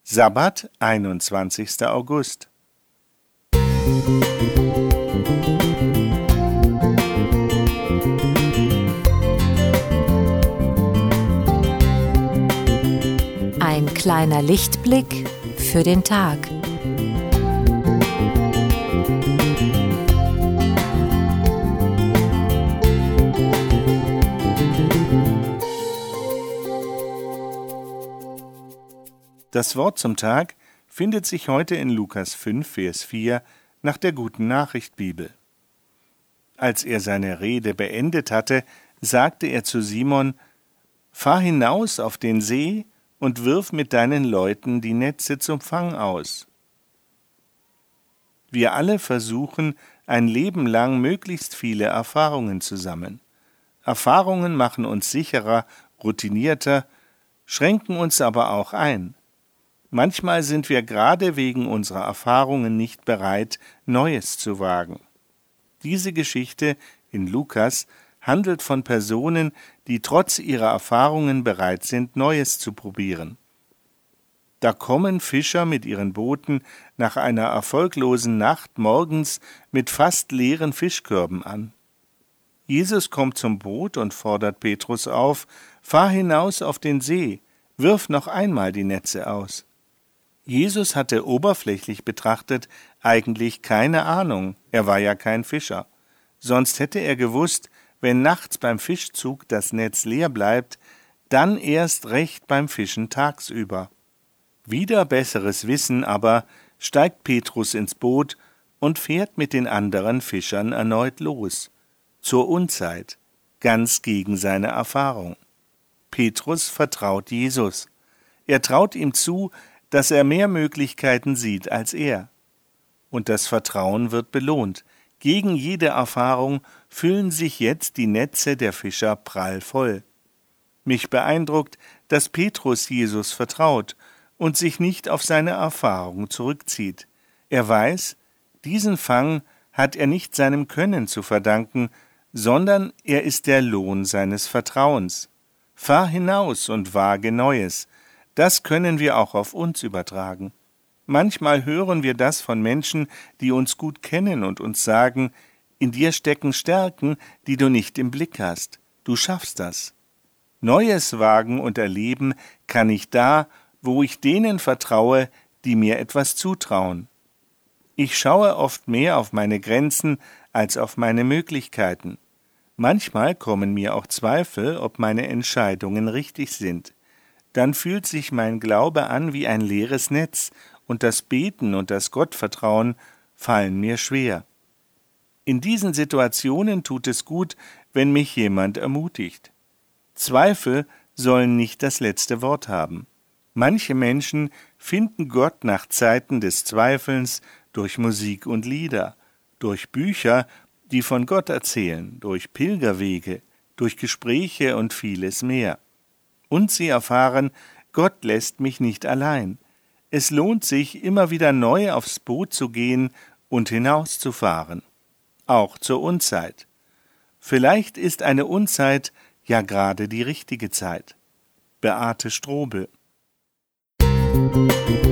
Sabbat, 21. August. Ein kleiner Lichtblick für den Tag. Das Wort zum Tag findet sich heute in Lukas 5, Vers 4 nach der Guten Nachricht Bibel. Als er seine Rede beendet hatte, sagte er zu Simon: Fahr hinaus auf den See und wirf mit deinen Leuten die Netze zum Fang aus. Wir alle versuchen, ein Leben lang möglichst viele Erfahrungen zu sammeln. Erfahrungen machen uns sicherer, routinierter, schränken uns aber auch ein. Manchmal sind wir gerade wegen unserer Erfahrungen nicht bereit, Neues zu wagen. Diese Geschichte in Lukas handelt von Personen, die trotz ihrer Erfahrungen bereit sind, Neues zu probieren. Da kommen Fischer mit ihren Booten nach einer erfolglosen Nacht morgens mit fast leeren Fischkörben an. Jesus kommt zum Boot und fordert Petrus auf: Fahr hinaus auf den See, wirf noch einmal die Netze aus. Jesus hatte oberflächlich betrachtet eigentlich keine Ahnung, er war ja kein Fischer. Sonst hätte er gewusst, wenn nachts beim Fischzug das Netz leer bleibt, dann erst recht beim Fischen tagsüber. Wider besseres Wissen aber steigt Petrus ins Boot und fährt mit den anderen Fischern erneut los, zur Unzeit, ganz gegen seine Erfahrung. Petrus vertraut Jesus. Er traut ihm zu, dass er mehr Möglichkeiten sieht als er. Und das Vertrauen wird belohnt. Gegen jede Erfahrung füllen sich jetzt die Netze der Fischer prall voll. Mich beeindruckt, dass Petrus Jesus vertraut und sich nicht auf seine Erfahrung zurückzieht. Er weiß, diesen Fang hat er nicht seinem Können zu verdanken, sondern er ist der Lohn seines Vertrauens. Fahr hinaus und wage Neues. Das können wir auch auf uns übertragen. Manchmal hören wir das von Menschen, die uns gut kennen und uns sagen: In dir stecken Stärken, die du nicht im Blick hast. Du schaffst das. Neues wagen und erleben kann ich da, wo ich denen vertraue, die mir etwas zutrauen. Ich schaue oft mehr auf meine Grenzen als auf meine Möglichkeiten. Manchmal kommen mir auch Zweifel, ob meine Entscheidungen richtig sind. Dann fühlt sich mein Glaube an wie ein leeres Netz, und das Beten und das Gottvertrauen fallen mir schwer. In diesen Situationen tut es gut, wenn mich jemand ermutigt. Zweifel sollen nicht das letzte Wort haben. Manche Menschen finden Gott nach Zeiten des Zweifelns durch Musik und Lieder, durch Bücher, die von Gott erzählen, durch Pilgerwege, durch Gespräche und vieles mehr. Und sie erfahren, Gott lässt mich nicht allein. Es lohnt sich, immer wieder neu aufs Boot zu gehen und hinauszufahren. Auch zur Unzeit. Vielleicht ist eine Unzeit ja gerade die richtige Zeit. Beate Strobel.